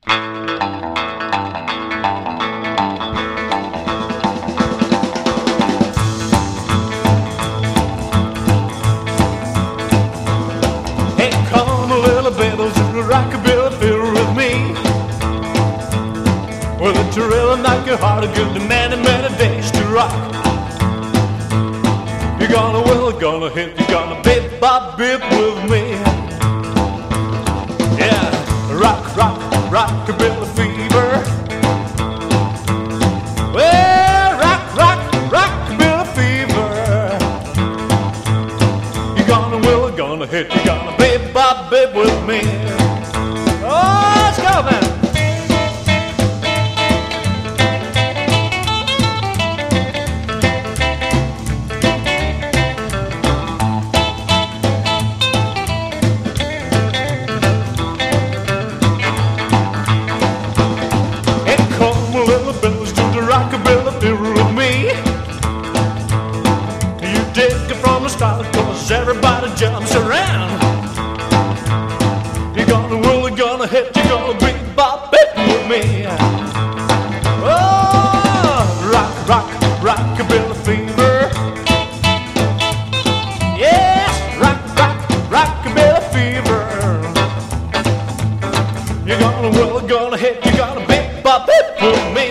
Hey, come a little bit of rockabilly feel with me. Well, it's really knock your heart a good many, many days to rock. You're gonna will, gonna hit, you're gonna bip, bop, bip with me. Yeah, rock, rock, rockabilly fever. Well, rock, rock, rockabilly fever. You're gonna will, gonna hit, you're gonna bip, bop, bip with me. Oh, let's go, man. Rockabilly feel with me. You dig it from the start, cause everybody jumps around. You're gonna will, you're gonna hit, you're gonna beat, bop, it with me. Oh, rock, rock, rockabilly fever. Yes, rock, rock, rockabilly fever. You're gonna will, you're gonna hit, you're gonna beat, bop, it with me.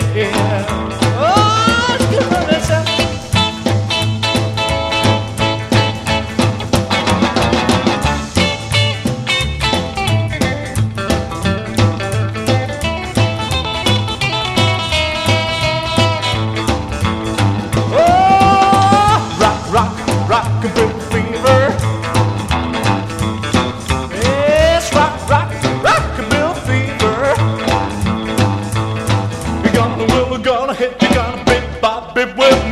Rockabilly fever. Yes, rock, rock, rockabilly fever. You're gonna will, you're gonna hit, you're gonna bip, bop, bip, whip.